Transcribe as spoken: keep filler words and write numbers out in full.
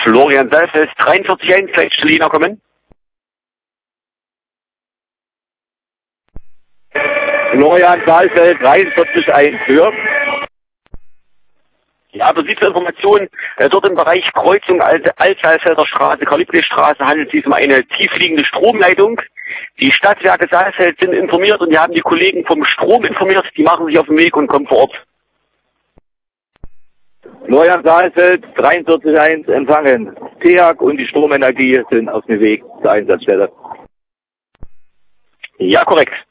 Florian Saalfeld, dreiundvierzig eins, gleich Celina kommen. Florian Saalfeld, dreiundvierzig eins, für. Ja, für Sie zur Information, äh, dort im Bereich Kreuzung Alte Altsaalfelder Straße, Karl-Liebknecht-Straße handelt es sich um eine tiefliegende Stromleitung. Die Stadtwerke Saalfeld sind informiert und wir haben die Kollegen vom Strom informiert, die machen sich auf den Weg und kommen vor Ort. Florian Saalfeld, dreiundvierzig eins, empfangen. T E A G und die Stromenergie sind auf dem Weg zur Einsatzstelle. Ja, korrekt.